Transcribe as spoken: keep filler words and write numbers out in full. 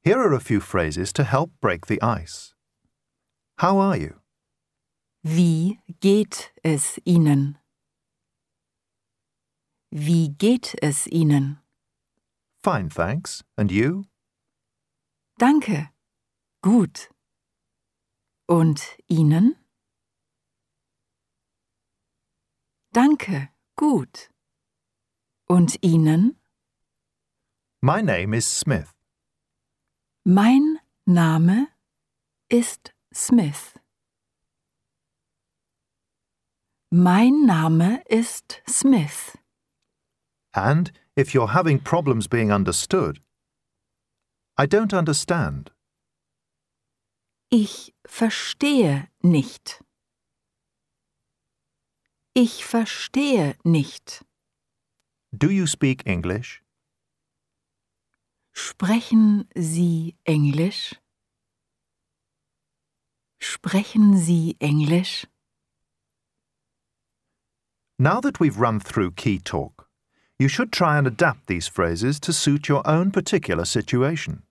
Here are a few phrases to help break the ice. How are you? Wie geht es Ihnen? Wie geht es Ihnen? Fine, thanks. And you? Danke. Gut. Und Ihnen? Danke. Gut. Und Ihnen? My name is Smith. Mein Name ist Smith. Mein Name ist Smith. And if you're having problems being understood, I don't understand. Ich verstehe nicht. Ich verstehe nicht. Do you speak English? Sprechen Sie Englisch? Sprechen Sie Englisch? Now that we've run through key talk, you should try and adapt these phrases to suit your own particular situation.